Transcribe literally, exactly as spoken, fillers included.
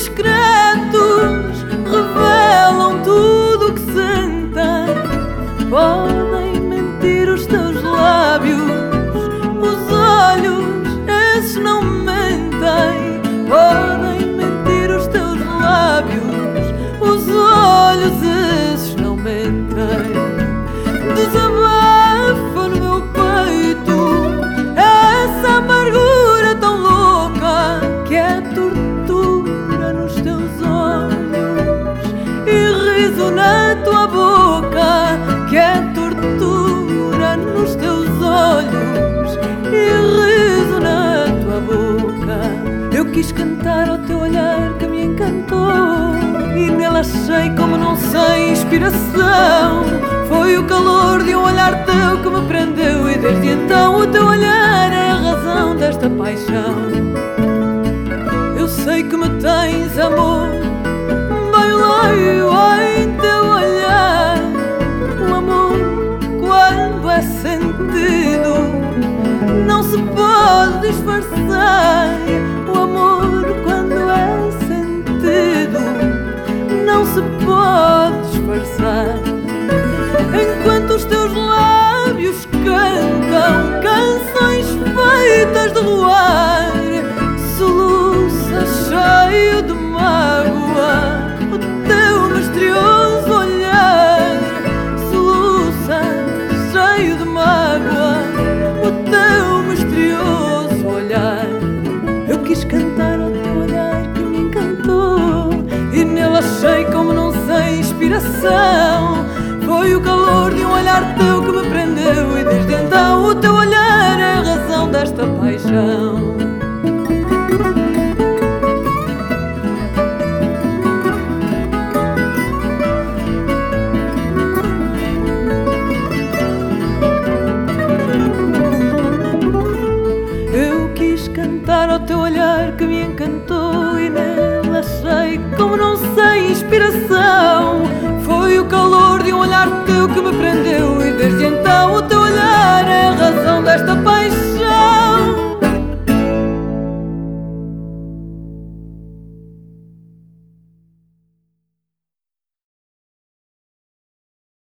discretos revelam tudo o que sentem. Podem mentir os teus lábios, os olhos, esses não mentem. Podem mentir os teus lábios, os olhos, esses não mentem. Desabafa no meu peito essa amargura tão louca que é tortura nos teus olhos e riso na tua boca, que é tortura nos teus olhos e riso na tua boca. Eu quis cantar ao teu olhar que me encantou e nele achei como não sei inspiração. Foi o calor de um olhar teu que me prendeu e desde então o teu olhar é a razão desta paixão. Eu sei que me tens amor, bem leio em teu olhar. O amor, quando é sentido, não se pode disfarçar. O amor, quando é sentido, não se pode disfarçar. Enquanto os teus lábios cantam canções feitas de luar, soluça cheio de mágoa o teu misterioso olhar. Soluça cheio de mágoa o teu misterioso olhar. Eu quis cantar ao teu olhar que me encantou e nele achei como não sei inspiração. Foi o calor de um olhar teu que me prendeu e desde então o teu olhar é a razão desta paixão. Eu quis cantar ao teu olhar que me encantou e nele achei como não sei inspiração. Foi o calor de um olhar teu que me prendeu